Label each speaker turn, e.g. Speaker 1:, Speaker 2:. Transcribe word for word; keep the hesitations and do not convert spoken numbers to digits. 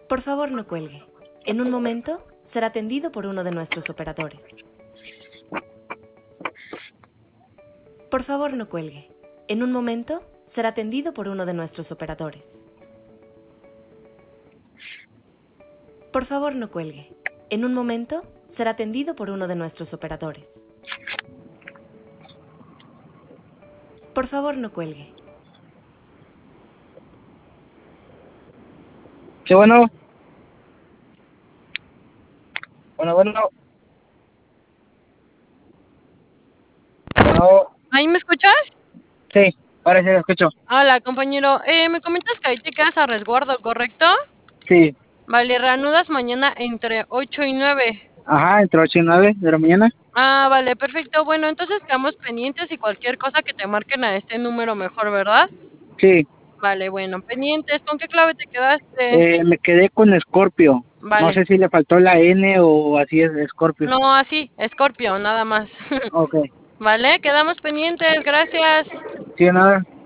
Speaker 1: Por favor, no cuelgue. En un momento será atendido por uno de nuestros operadores. Por favor, no cuelgue. En un momento será atendido por uno de nuestros operadores. Por favor, no cuelgue. En un momento será atendido por uno de nuestros operadores. Por favor, no cuelgue.
Speaker 2: Sí, bueno. Bueno, bueno. Bueno.
Speaker 3: ¿Ahí me escuchas?
Speaker 2: Sí, ahora sí lo escucho.
Speaker 3: Hola, compañero. Eh, me comentas que ahí te quedas a resguardo, ¿correcto?
Speaker 2: Sí.
Speaker 3: Vale, reanudas mañana entre ocho y nueve.
Speaker 2: Ajá, entre ocho y nueve de la mañana.
Speaker 3: Ah, vale, perfecto. Bueno, entonces quedamos pendientes y cualquier cosa que te marquen a este número mejor, ¿verdad?
Speaker 2: Sí.
Speaker 3: Vale, bueno, pendientes. ¿Con qué clave te quedaste?
Speaker 2: Eh, me quedé con Scorpio.
Speaker 3: Vale.
Speaker 2: No sé si le faltó la N o así es Scorpio.
Speaker 3: No, así, Scorpio, nada más.
Speaker 2: Ok.
Speaker 3: Vale, quedamos pendientes. Gracias.
Speaker 2: Sí, nada.